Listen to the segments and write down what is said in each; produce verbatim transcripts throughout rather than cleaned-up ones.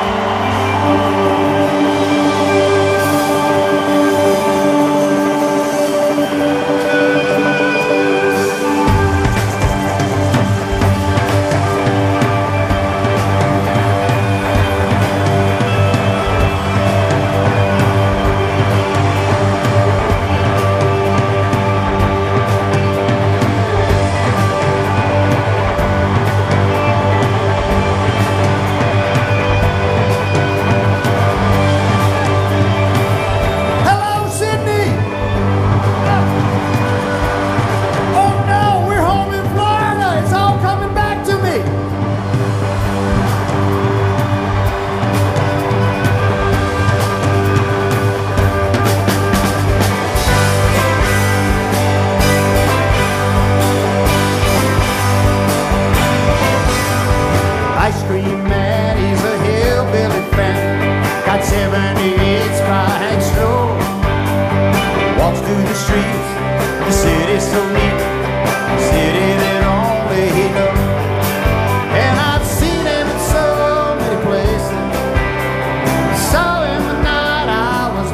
Ice cream man, he's a hillbilly fan. Got seventy-eight stripes slow. Walks through the streets, the city's so neat, the city that only he knows. And I've seen him in so many places. Saw him the night I was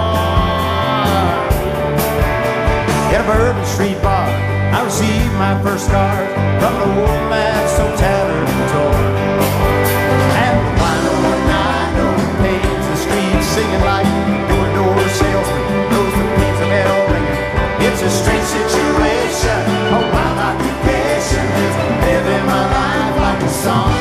born. In a Bourbon Street bar, I received my first card from an old man so tattered and torn. Singing like door-to-door salesman, knows the pizza bell ringing. It's a strange situation, a wild occupation, is living my life like a song.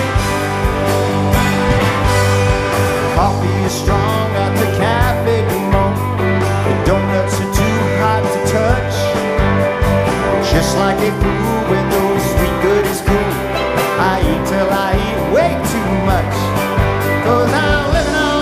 Coffee is strong at the Cafe du Monde. The donuts are too hot to touch. Just like a fool with those sweet goodies cool, I eat till I eat way too much. 'Cause I'm living on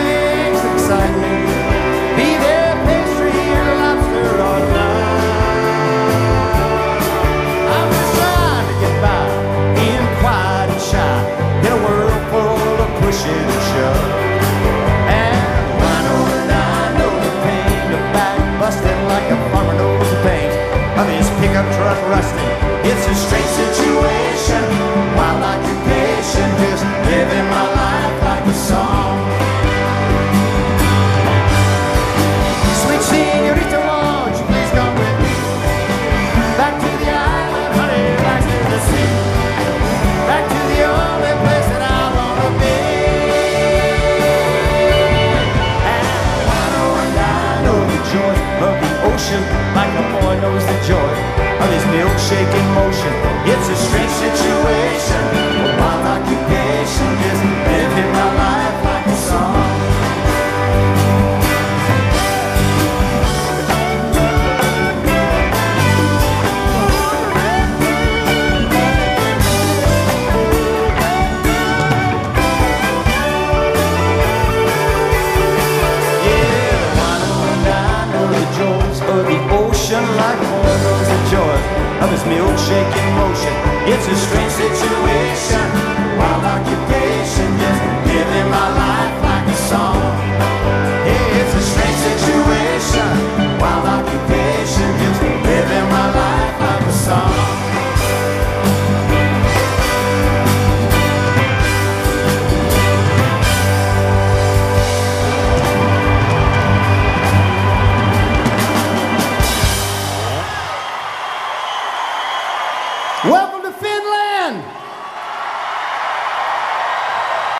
be there pastry or lobster or lunch. I'm just trying to get by, being quiet and shy in a world full of pushing and shove. And I know that I know the pain, the back busting like a farmer knows the pain of his pickup truck rusting. It's a strange situation, wild occupation, just living my life like a song. Señorita, won't you please come with me back to the island, honey, back to the sea, back to the only place that I wanna be. And I know and I know the joy of the ocean, like a boy knows the joy of his milkshake motion. It's a strange situation, a wild occupation, just living my life like a song. Like boy knows the joy of his milkshake in motion. It's a strange situation.